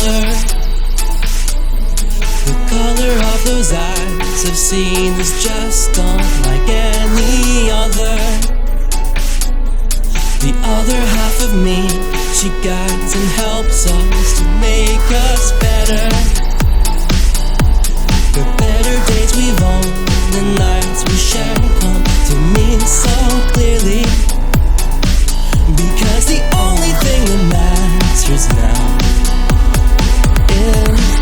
color. The color of those eyes I've seen is just unlike any other. The other half of me, she guides and helps us to make us better. The better days we've owned, the nights we share come to me so clearly. Because the only thing that matters now is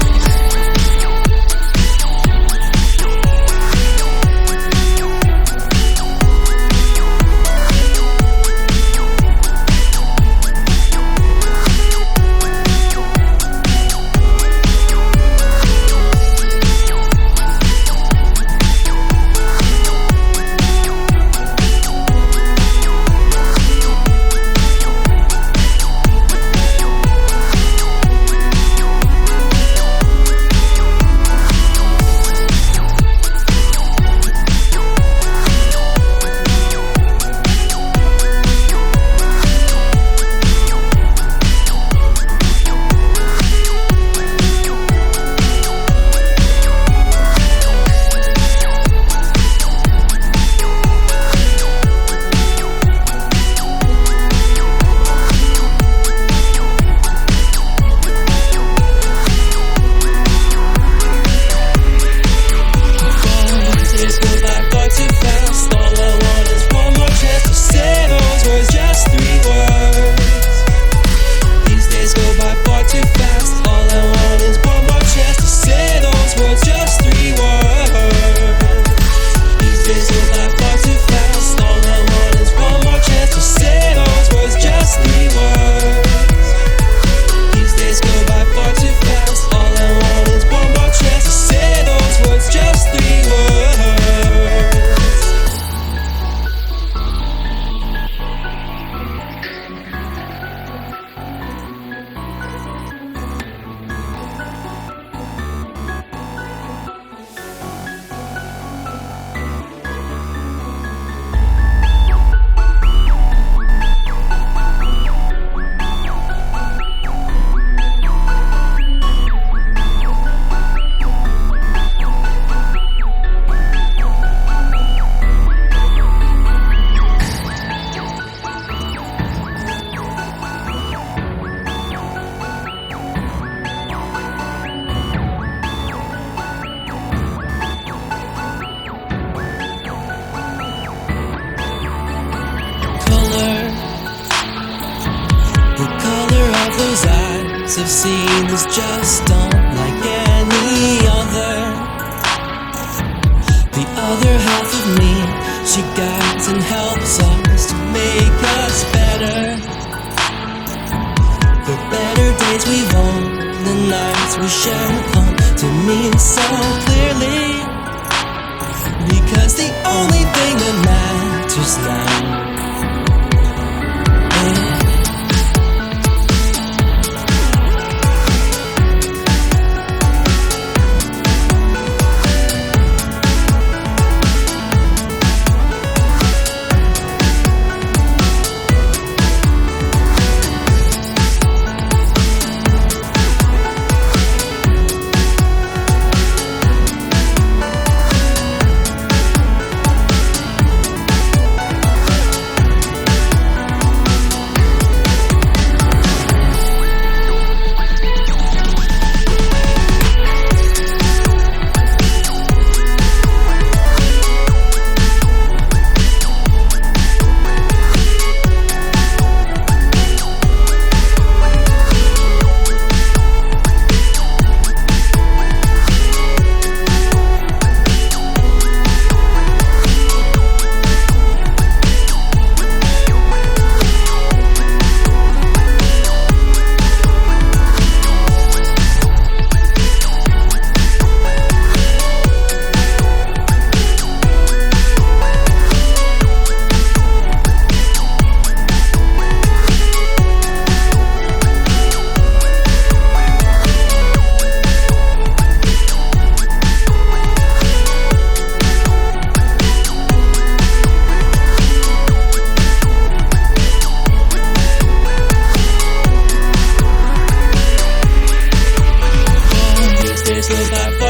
I've seen is just unlike any other. The other half of me, she guides and helps us to make us better. The better days we've owned, the nights we share come to me so clearly. Because the only thing that matters now is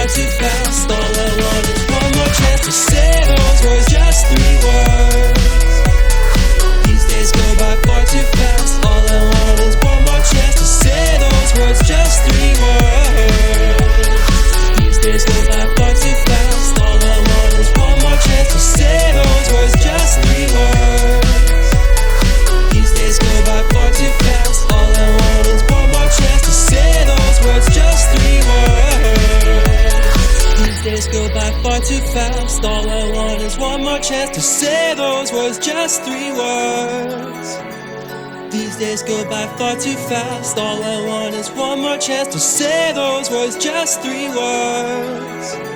far too fast. All I want is one more chance to say those words, just 3 words. These days go by far too fast. All I want is one more chance to say those words, just 3 words. These days go by far too fast. All I want is one more chance to say those words, just 3 words. These days go by far too fast. All I want is one more chance to say those words, just 3 words. These days go by far too fast. All I want is one more chance to say those words, just 3 words. These days go by far too fast. All I want is one more chance to say those words, just 3 words.